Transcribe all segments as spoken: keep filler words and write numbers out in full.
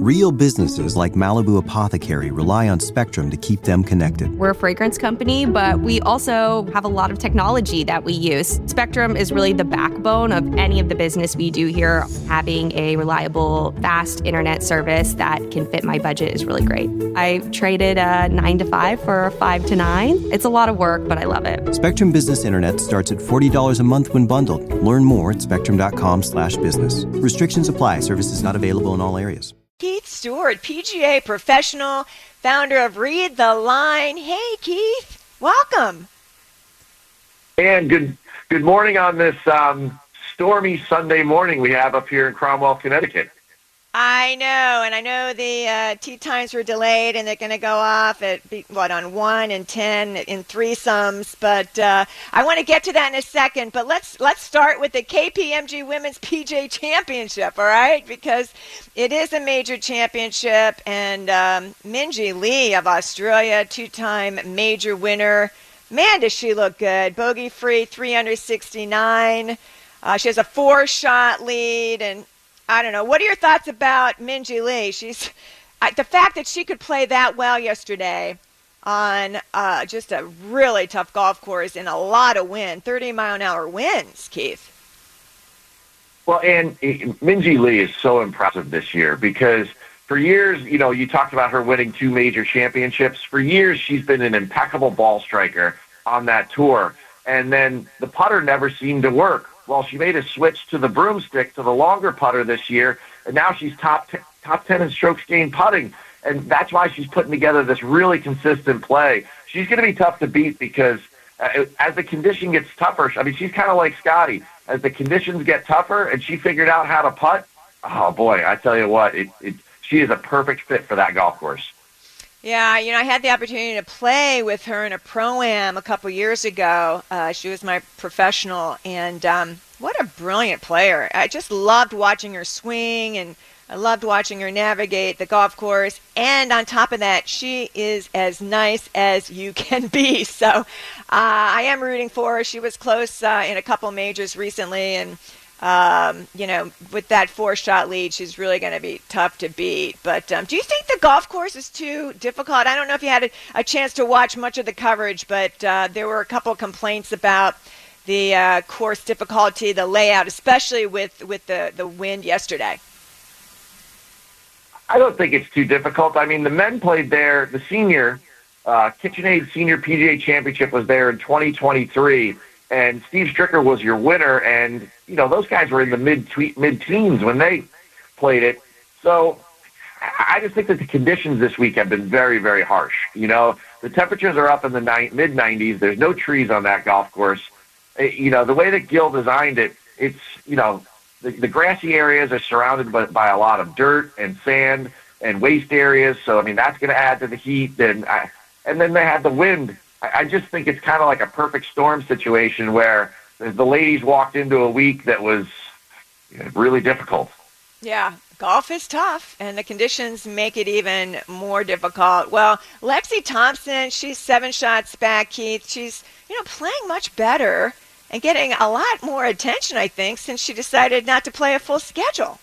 Real businesses like Malibu Apothecary rely on Spectrum to keep them connected. We're a fragrance company, but we also have a lot of technology that we use. Spectrum is really the backbone of any of the business we do here. Having a reliable, fast internet service that can fit my budget is really great. I traded a nine to five for a five to nine. It's a lot of work, but I love it. Spectrum Business Internet starts at forty dollars a month when bundled. Learn more at spectrum.com slash business. Restrictions apply. Services not available in all areas. Keith Stewart, P G A professional, founder of Read the Line. Hey, Keith, welcome. And good good morning on this um, stormy Sunday morning we have up here in Cromwell, Connecticut. I know, and I know the uh, tee times were delayed, and they're going to go off at, what, on one and ten in threesomes, but uh, I want to get to that in a second, but let's let's start with the K P M G Women's P G A Championship, all right, because it is a major championship, and um, Minjee Lee of Australia, two-time major winner, man, does she look good, bogey-free, three under sixty-nine, uh, she has a four-shot lead, and I don't know. What are your thoughts about Minjee Lee? She's uh, the fact that she could play that well yesterday on uh, just a really tough golf course and a lot of wind, thirty mile an hour winds, Keith. Well, and uh, Minjee Lee is so impressive this year because for years, you know, you talked about her winning two major championships. For years, she's been an impeccable ball striker on that tour. And then the putter never seemed to work. Well, she made a switch to the broomstick, to the longer putter this year, and now she's top t- top ten in strokes gained putting, and that's why she's putting together this really consistent play. She's going to be tough to beat because uh, as the condition gets tougher, I mean, she's kind of like Scotty. As the conditions get tougher and she figured out how to putt, oh, boy, I tell you what, it, it, she is a perfect fit for that golf course. Yeah, you know, I had the opportunity to play with her in a Pro-Am a couple years ago. Uh, she was my professional, and um, what a brilliant player. I just loved watching her swing, and I loved watching her navigate the golf course. And on top of that, she is as nice as you can be. So uh, I am rooting for her. She was close uh, in a couple majors recently, and Um, you know, with that four-shot lead, she's really going to be tough to beat. But um, do you think the golf course is too difficult? I don't know if you had a, a chance to watch much of the coverage, but uh, there were a couple of complaints about the uh, course difficulty, the layout, especially with, with the, the wind yesterday. I don't think it's too difficult. I mean, the men played there. The senior, uh, KitchenAid Senior P G A Championship was there in twenty twenty-three. And Steve Stricker was your winner, and, you know, those guys were in the mid mid-teens when they played it. So I just think that the conditions this week have been very, very harsh. You know, the temperatures are up in the ni- mid nineties. There's no trees on that golf course. It, you know, the way that Gil designed it, it's, you know, the, the grassy areas are surrounded by, by a lot of dirt and sand and waste areas. So, I mean, that's going to add to the heat. And, I, and then they had the wind. I just think it's kind of like a perfect storm situation where the ladies walked into a week that was really difficult. Yeah, golf is tough, and the conditions make it even more difficult. Well, Lexi Thompson, she's seven shots back, Keith. She's, you know, playing much better and getting a lot more attention, I think, since she decided not to play a full schedule.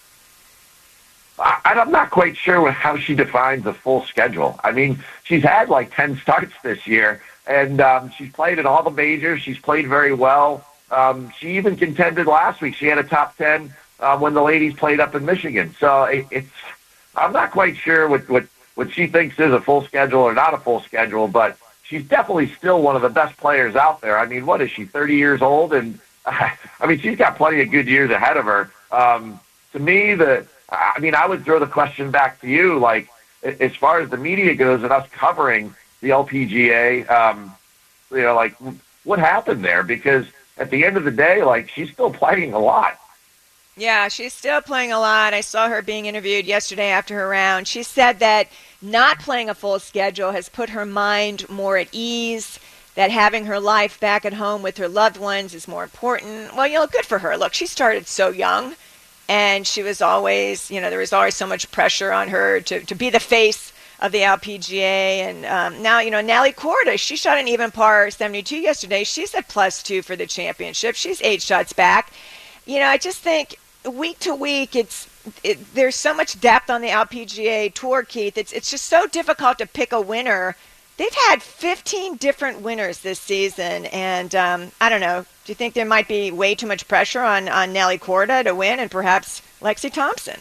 I, I'm not quite sure how she defines a full schedule. I mean, she's had like ten starts this year, and um, she's played in all the majors. She's played very well. Um, she even contended last week. She had a top ten uh, when the ladies played up in Michigan. So it, it's I'm not quite sure what, what, what she thinks is a full schedule or not a full schedule, but she's definitely still one of the best players out there. I mean, what is she, thirty years old? And uh, I mean, she's got plenty of good years ahead of her. Um, to me, the I mean, I would throw the question back to you, like, as far as the media goes and us covering the L P G A, um, you know, like, what happened there? Because at the end of the day, like, she's still playing a lot. Yeah, she's still playing a lot. I saw her being interviewed yesterday after her round. She said that not playing a full schedule has put her mind more at ease, that having her life back at home with her loved ones is more important. Well, you know, good for her. Look, she started so young. And she was always, you know, there was always so much pressure on her to, to be the face of the L P G A. And um, now, you know, Nelly Korda, she shot an even par seventy-two yesterday. She's at plus two for the championship. She's eight shots back. You know, I just think week to week, it's it, there's so much depth on the L P G A Tour, Keith. It's it's just so difficult to pick a winner. They've had fifteen different winners this season, and um, I don't know. Do you think there might be way too much pressure on, on Nelly Korda to win and perhaps Lexi Thompson?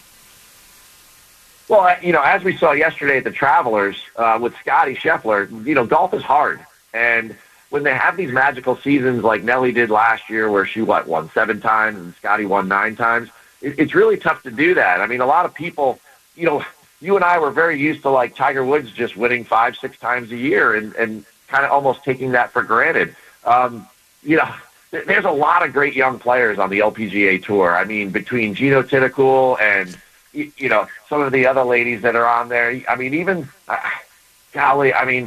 Well, you know, as we saw yesterday at the Travelers uh, with Scottie Scheffler, you know, golf is hard. And when they have these magical seasons like Nelly did last year where she, what, won seven times and Scottie won nine times, it, it's really tough to do that. I mean, a lot of people, you know, you and I were very used to, like, Tiger Woods just winning five, six times a year and, and kind of almost taking that for granted. Um, you know, th- there's a lot of great young players on the L P G A Tour. I mean, between Gino Tinnicool and you know, some of the other ladies that are on there. I mean, even, uh, golly, I mean,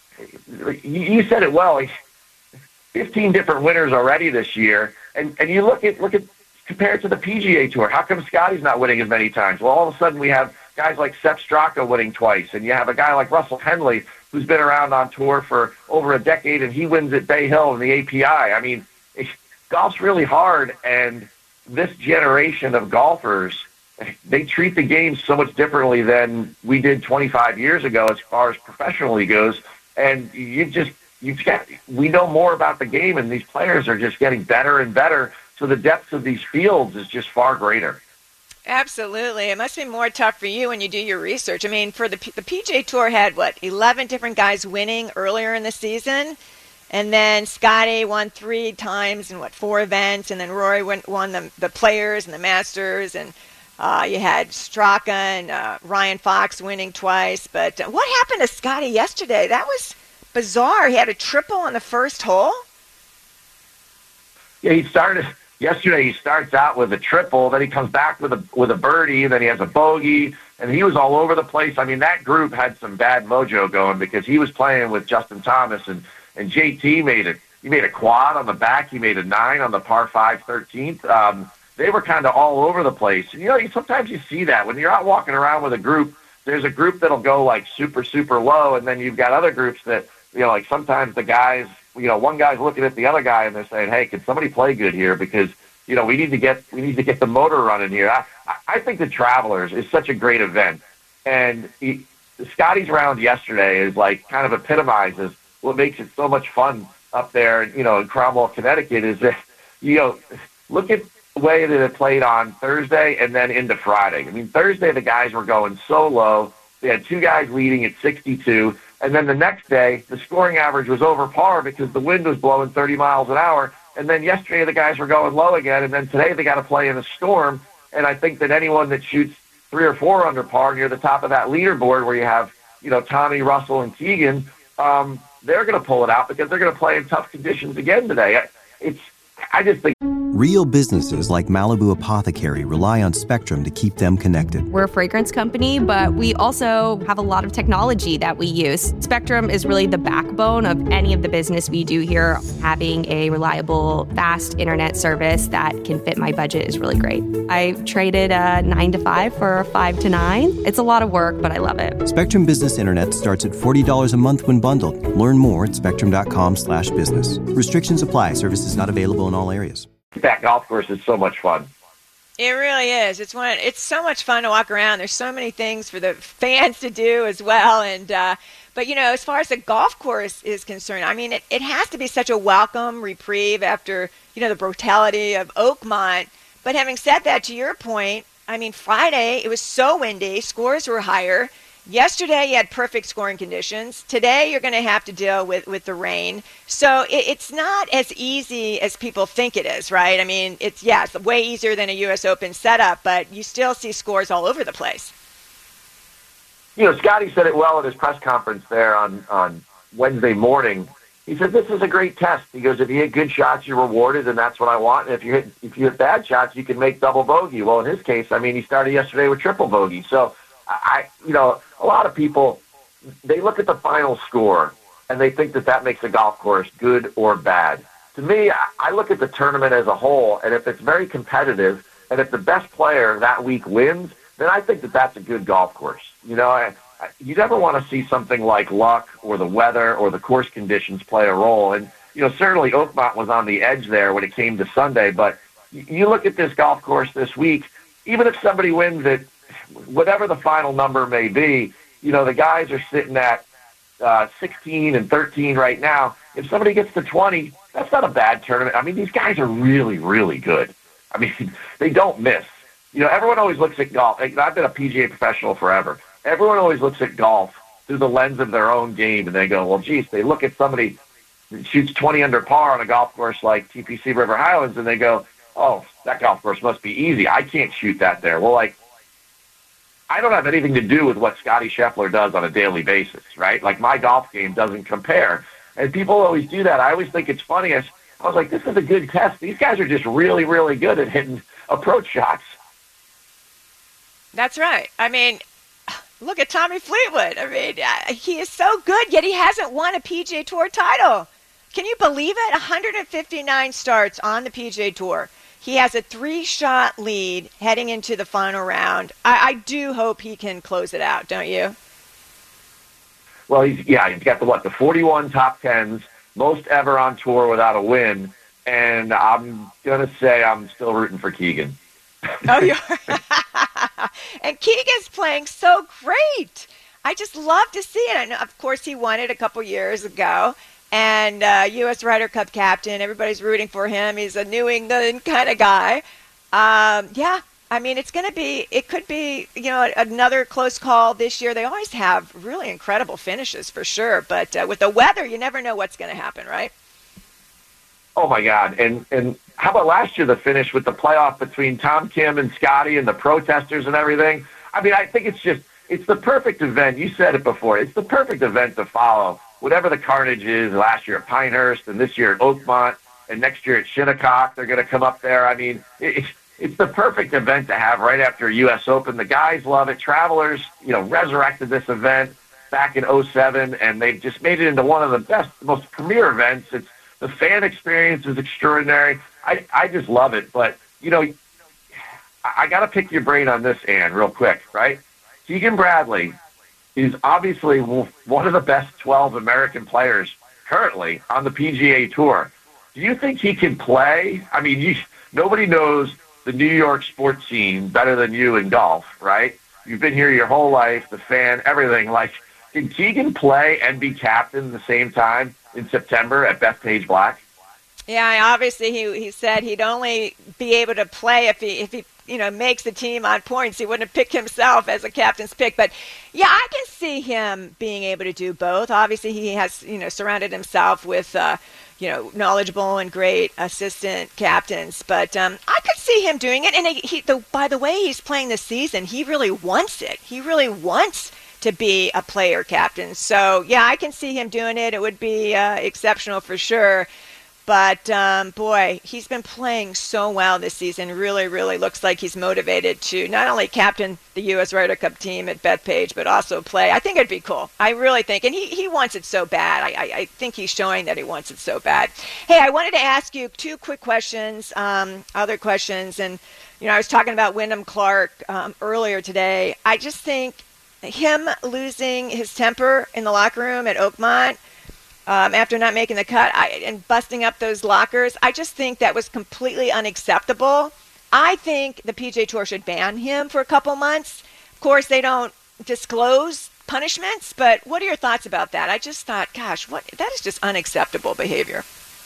you said it well. fifteen different winners already this year. And, and you look at, look at, compared to the P G A Tour, how come Scotty's not winning as many times? Well, all of a sudden we have guys like Sepp Straka winning twice, and you have a guy like Russell Henley who's been around on tour for over a decade, and he wins at Bay Hill in the A P I. I mean, golf's really hard, and this generation of golfers, they treat the game so much differently than we did twenty-five years ago as far as professionally goes. And you just, you get, we know more about the game, and these players are just getting better and better. So the depth of these fields is just far greater. Absolutely. It must be more tough for you when you do your research. I mean, for the, the P G A Tour had, what, eleven different guys winning earlier in the season? And then Scotty won three times in, what, four events? And then Rory won, won the, the Players and the Masters, and Uh, you had Straka and uh, Ryan Fox winning twice. But uh, what happened to Scotty yesterday? That was bizarre. He had a triple on the first hole. Yeah, he started yesterday. He starts out with a triple, then he comes back with a with a birdie, then he has a bogey, and he was all over the place. I mean, that group had some bad mojo going because he was playing with Justin Thomas, and, and J T made it. He made a quad on the back. He made a nine on the par five thirteenth. Um, They were kind of all over the place. And, you know, you, sometimes you see that. When you're out walking around with a group, there's a group that'll go, like, super, super low, and then you've got other groups that, you know, like sometimes the guys, you know, one guy's looking at the other guy, and they're saying, hey, can somebody play good here? Because, you know, we need to get we need to get the motor running here. I, I think the Travelers is such a great event. And he, Scotty's round yesterday is, like, kind of epitomizes what makes it so much fun up there, you know, in Cromwell, Connecticut, is that, you know, look at way that it played on Thursday and then into Friday. I mean, Thursday the guys were going so low. They had two guys leading at sixty-two, and then the next day the scoring average was over par because the wind was blowing thirty miles an hour. And then yesterday the guys were going low again, and then today they got to play in a storm. And I think that anyone that shoots three or four under par near the top of that leaderboard where you have, you know, Tommy, Russell, and Keegan, um, they're going to pull it out because they're going to play in tough conditions again today. It's, I just think. Real businesses like Malibu Apothecary rely on Spectrum to keep them connected. We're a fragrance company, but we also have a lot of technology that we use. Spectrum is really the backbone of any of the business we do here. Having a reliable, fast internet service that can fit my budget is really great. I traded a nine to five for a five to nine. It's a lot of work, but I love it. Spectrum Business Internet starts at forty dollars a month when bundled. Learn more at spectrum.com slash business. Restrictions apply. Services not available in all areas. That golf course is so much fun. It really is. It's one. It's so much fun to walk around. There's so many things for the fans to do as well. And uh, but you know, as far as the golf course is concerned, I mean, it, it has to be such a welcome reprieve after, you know, the brutality of Oakmont. But having said that, to your point, I mean, Friday it was so windy, scores were higher. Yesterday, you had perfect scoring conditions. Today, you're going to have to deal with, with the rain. So it, it's not as easy as people think it is, right? I mean, it's, yeah, it's way easier than a U S Open setup, but you still see scores all over the place. You know, Scotty said it well at his press conference there on, on Wednesday morning. He said, this is a great test. He goes, if you hit good shots, you're rewarded, and that's what I want. And if you hit, if you hit bad shots, you can make double bogey. Well, in his case, I mean, he started yesterday with triple bogey. So, I, you know, a lot of people, they look at the final score and they think that that makes a golf course good or bad. To me, I look at the tournament as a whole, and if it's very competitive and if the best player that week wins, then I think that that's a good golf course. You know, I, I, you never want to see something like luck or the weather or the course conditions play a role. And, you know, certainly Oakmont was on the edge there when it came to Sunday, but you, you look at this golf course this week, even if somebody wins it, whatever the final number may be, you know, the guys are sitting at uh, sixteen and thirteen right now. If somebody gets to twenty, that's not a bad tournament. I mean, these guys are really, really good. I mean, they don't miss. You know, everyone always looks at golf. I've been a P G A professional forever. Everyone always looks at golf through the lens of their own game, and they go, well, geez, they look at somebody that shoots twenty under par on a golf course like T P C River Highlands, and they go, oh, that golf course must be easy. I can't shoot that there. Well, like, I don't have anything to do with what Scotty Scheffler does on a daily basis, right? Like, my golf game doesn't compare. And people always do that. I always think it's funny. I, I was like, this is a good test. These guys are just really, really good at hitting approach shots. That's right. I mean, look at Tommy Fleetwood. I mean, uh, he is so good, yet he hasn't won a P G A Tour title. Can you believe it? one hundred fifty-nine starts on the P G A Tour. He has a three-shot lead heading into the final round. I, I do hope he can close it out, don't you? Well, he's, yeah, he's got the, what, the forty-one top tens, most ever on tour without a win, and I'm going to say I'm still rooting for Keegan. Oh, you are? And Keegan's playing so great. I just love to see it. And, of course, he won it a couple years ago. And uh, U S Ryder Cup captain, everybody's rooting for him. He's a New England kind of guy. Um, yeah, I mean, it's going to be, it could be, you know, another close call this year. They always have really incredible finishes for sure. But uh, with the weather, you never know what's going to happen, right? Oh, my God. And and how about last year, the finish with the playoff between Tom Kim and Scotty and the protesters and everything? I mean, I think it's just, it's the perfect event. You said it before. It's the perfect event to follow. Whatever the carnage is, last year at Pinehurst and this year at Oakmont and next year at Shinnecock, they're going to come up there. I mean, it's, it's the perfect event to have right after a U S Open. The guys love it. Travelers, you know, resurrected this event back in oh seven, and they've just made it into one of the best, most premier events. It's the fan experience is extraordinary. I, I just love it. But, you know, I, I got to pick your brain on this, Ann, real quick, right? Keegan Bradley is obviously one of the best twelve American players currently on the P G A Tour. Do you think he can play? I mean, you, nobody knows the New York sports scene better than you in golf, right? You've been here your whole life, the fan, everything. Like, can Keegan play and be captain at the same time in September at Bethpage Black? Yeah, obviously he he said he'd only be able to play if he if he you know makes the team on points. He wouldn't have picked himself as a captain's pick. But yeah, I can see him being able to do both. Obviously, he has you know surrounded himself with uh, you know knowledgeable and great assistant captains. But um, I could see him doing it. And he, he the by the way he's playing this season, he really wants it. He really wants to be a player captain. So yeah, I can see him doing it. It would be uh, exceptional for sure. But, um, boy, he's been playing so well this season. Really, really looks like he's motivated to not only captain the U S Ryder Cup team at Bethpage, but also play. I think it'd be cool. I really think. And he, he wants it so bad. I, I, I think he's showing that he wants it so bad. Hey, I wanted to ask you two quick questions, um, other questions. And, you know, I was talking about Wyndham Clark um, earlier today. I just think him losing his temper in the locker room at Oakmont, Um, after not making the cut I, and busting up those lockers, I just think that was completely unacceptable. I think the P G A Tour should ban him for a couple months. Of course, they don't disclose punishments, but what are your thoughts about that? I just thought, gosh, what that is just unacceptable behavior.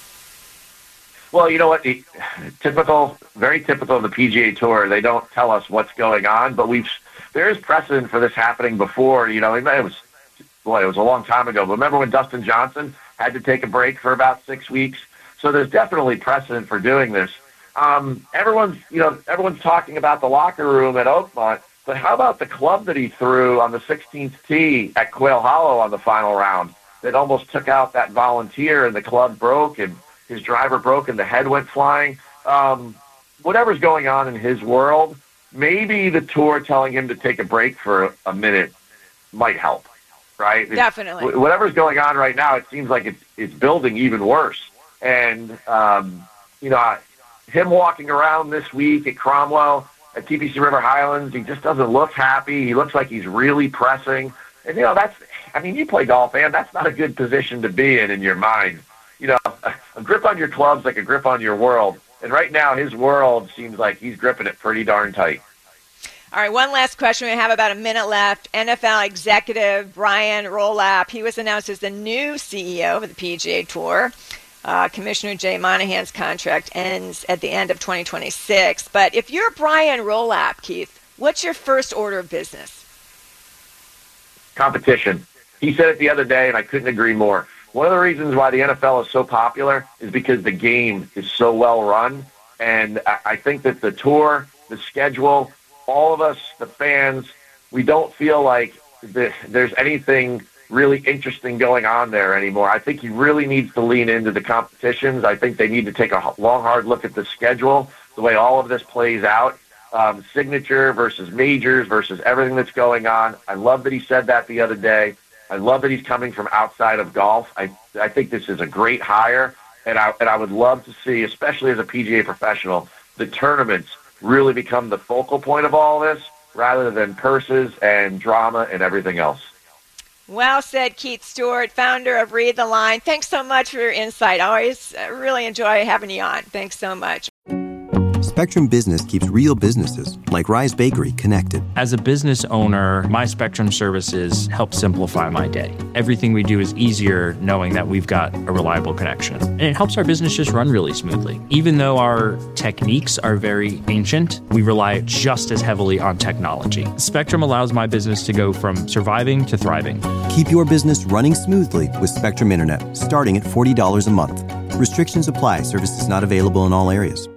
Well, you know what? The, typical, very typical of the P G A Tour. They don't tell us what's going on, but we've there is precedent for this happening before. You know, it was. Boy, it was a long time ago. But remember when Dustin Johnson had to take a break for about six weeks? So there's definitely precedent for doing this. Um, everyone's, you know, everyone's talking about the locker room at Oakmont, but how about the club that he threw on the sixteenth tee at Quail Hollow on the final round that almost took out that volunteer and the club broke and his driver broke and the head went flying? Um, whatever's going on in his world, maybe the tour telling him to take a break for a minute might help. Right? Definitely. It's, whatever's going on right now, it seems like it's it's building even worse. And um, you know, him walking around this week at Cromwell at T P C River Highlands, he just doesn't look happy. He looks like he's really pressing. And you know, that's I mean, you play golf, man. That's not a good position to be in in your mind. You know, a, a grip on your club's like a grip on your world. And right now, his world seems like he's gripping it pretty darn tight. All right, one last question. We have about a minute left. N F L executive Brian Rolapp, he was announced as the new C E O of the P G A Tour. Uh, Commissioner Jay Monahan's contract ends at the end of twenty twenty-six. But if you're Brian Rolapp, Keith, what's your first order of business? Competition. He said it the other day, and I couldn't agree more. One of the reasons why the N F L is so popular is because the game is so well run. And I, I think that the tour, the schedule, all of us, the fans, we don't feel like the, there's anything really interesting going on there anymore. I think he really needs to lean into the competitions. I think they need to take a long, hard look at the schedule, the way all of this plays out, um, signature versus majors versus everything that's going on. I love that he said that the other day. I love that he's coming from outside of golf. I I think this is a great hire, and I and I would love to see, especially as a P G A professional, the tournaments really become the focal point of all this rather than purses and drama and everything else. Well said, Keith Stewart, founder of Read the Line. Thanks so much for your insight. I always really enjoy having you on. Thanks so much. Spectrum Business keeps real businesses, like Rise Bakery, connected. As a business owner, my Spectrum services help simplify my day. Everything we do is easier knowing that we've got a reliable connection. And it helps our business just run really smoothly. Even though our techniques are very ancient, we rely just as heavily on technology. Spectrum allows my business to go from surviving to thriving. Keep your business running smoothly with Spectrum Internet, starting at forty dollars a month. Restrictions apply. Services not available in all areas.